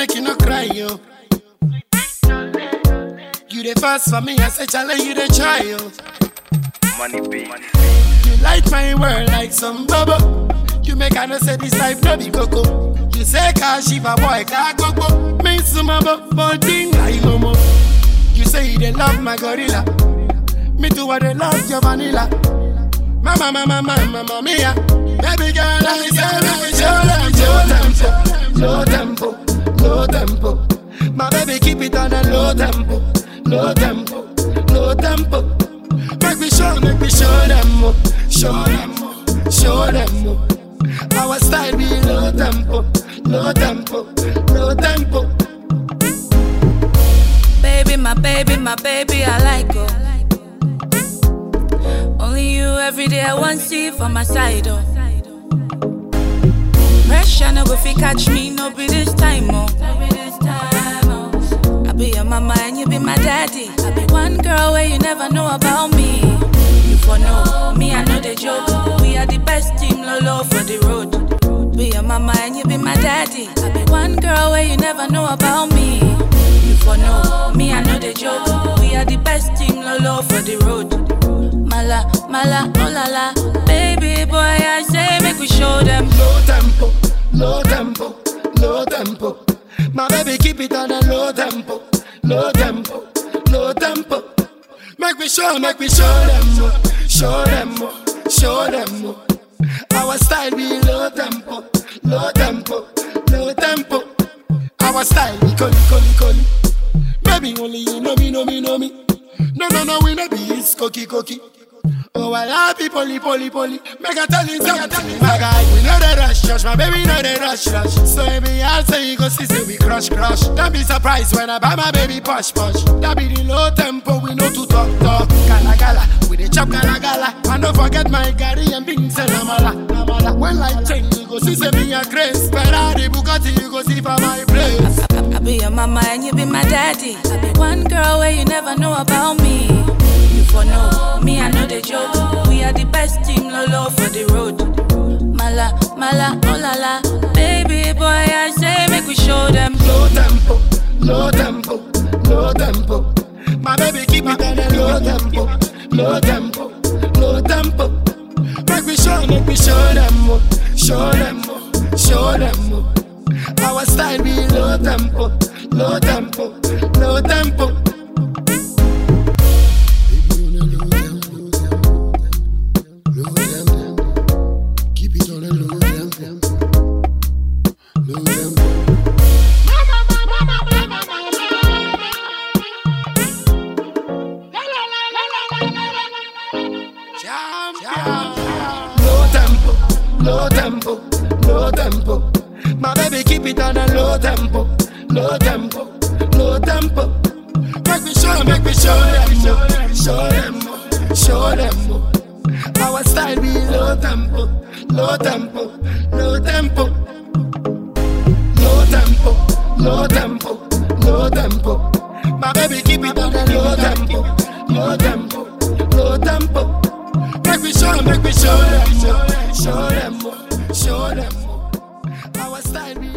make you not cry, yo. You the first for me, I say challenge you the try, yo. Money be. You light my world like some bubble. You make I know say this life no be coco. You say car shiva boy car coco. Me sumabo bonding like momo. You say they love my gorilla. Me too I they love your vanilla. Mama mia. Baby girl I say low tempo. Low tempo. My baby keep it on a low tempo. Low tempo. Make me show them more. Show them more. Our style be low tempo. My baby, I like her. Only you every day I want see for my side, oh. Pressure no go fi catch me, no be this time, oh. I be your mama and you be my daddy. I be one girl where you never know about me. You for know, me I know the joke. We are the best team, lolo for the road. Be your mama and you be my daddy. I be one girl where you never know about me. You for know, me I know the joke. We are the best team, lolo for the road. Mala, oh la la. Baby boy, I say make we show them. Low tempo. My baby keep it on a low tempo. Make me show them more. Our style be low tempo. Our style be coli. Maybe only you know me. No, we no be his cocky. Oh, I love you, poly. Make I tell you something, my guy. We know the rush, my baby know the rush. So every I'll say you go see, say we crush. Don't be surprised when I buy my baby push. That be the low tempo, we know to talk. Gala, we the chop gala. And don't forget my Gary and beans and Namala. When life change, you go see, say me a grace. Ferrari, Bugatti, you go see for my place. I be your mama and you be my daddy. I be one girl where you never know about me. You for know, me I know the joke. We are the best team, lolo for the road. Mala, oh la la. Baby boy, I say make we show them. Low tempo. My baby keep it on a low tempo. Make me show them more. Our style be low tempo. Keep it on a low tempo. Low tempo. My baby keep it on a low tempo. Make me show them more. Our style be low tempo. Low tempo. My baby keep it on a low tempo. Make me show them more. Our style be